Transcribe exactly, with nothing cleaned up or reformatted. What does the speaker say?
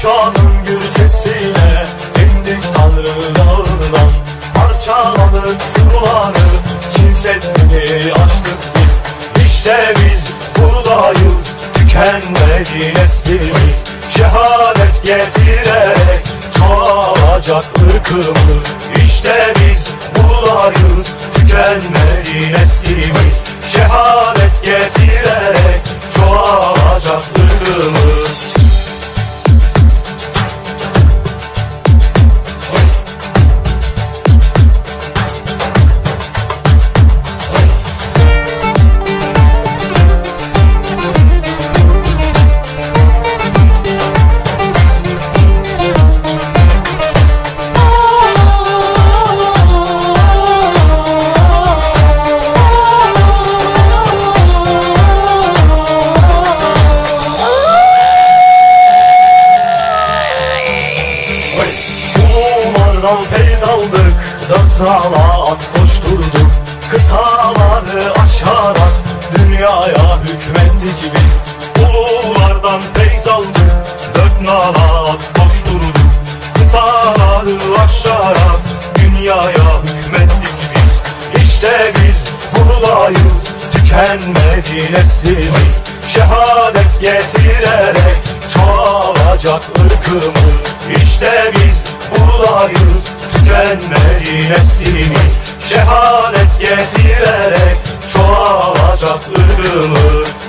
Şanın gür sesine indik Tanrı dağından, parçaladık suları, Çin Seddi'ni aştık biz. İşte biz buradayız, tükenmedi neslimiz, şehadet getirerek çoğalacak ırkımız. İşte biz buradayız, tükenmedi neslimiz, şehadet getirerek çoğalacak ırkımız. Feyz aldık, dört nala at koşturduk, kıtaları aşarak dünyaya hükmettik biz. Ululardan feyz aldık, dört nala at koşturduk, kıtaları aşarak dünyaya hükmettik biz. İşte biz buradayız, tükenmedi neslimiz, şehadet getirerek çoğalacak ırkımız. İşte biz buradayız, tükenmedi neslimiz, şehadet getirerek çoğalacak ırkımız.